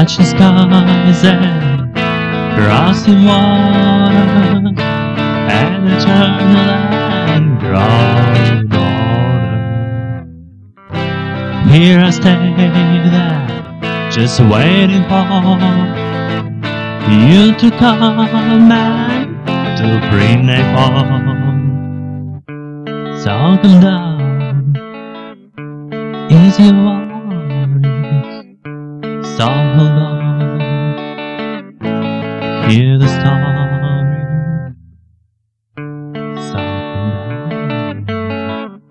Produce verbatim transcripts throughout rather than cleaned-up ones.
Searching skies and crossing water, and eternal and growing order. Here I stay there, just waiting for you to come and to bring me home. So come down, ease your worries, so hold on, hear the story, so come down.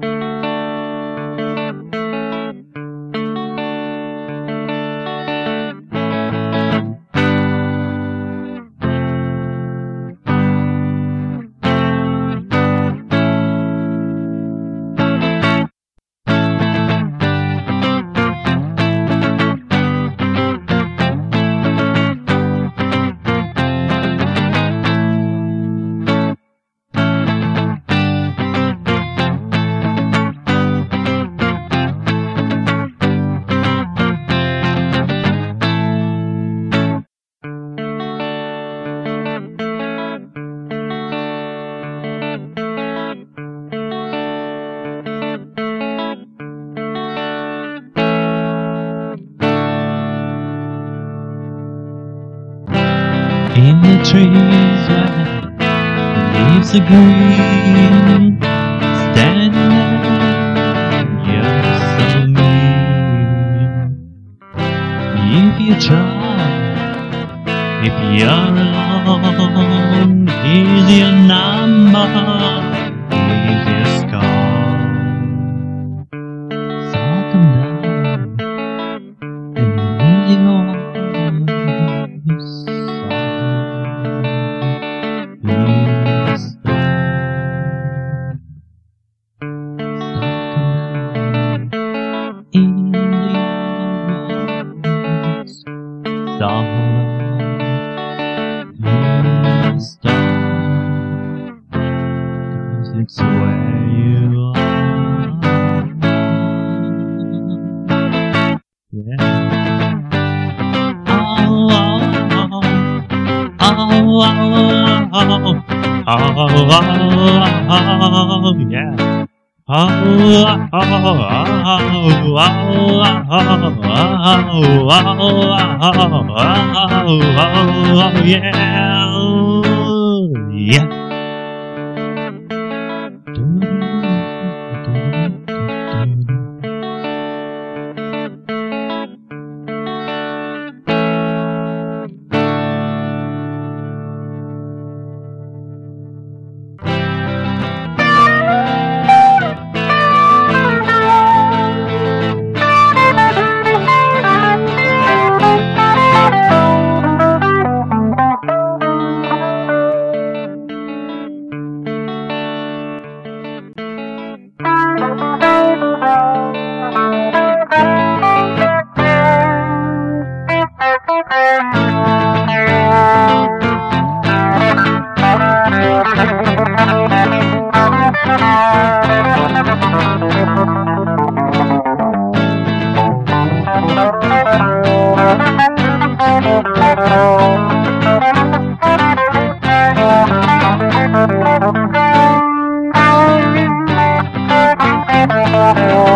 In the trees where leaves are green, standing there, you're so mean. If you try, if you're alone, here's your number, here's your scar. So come down and ease your voice. It's where you are. Yeah. Oh, oh, oh, oh, oh, oh, oh, oh, yeah. Oh, oh, oh, oh, oh, oh, yeah, yeah. Oh,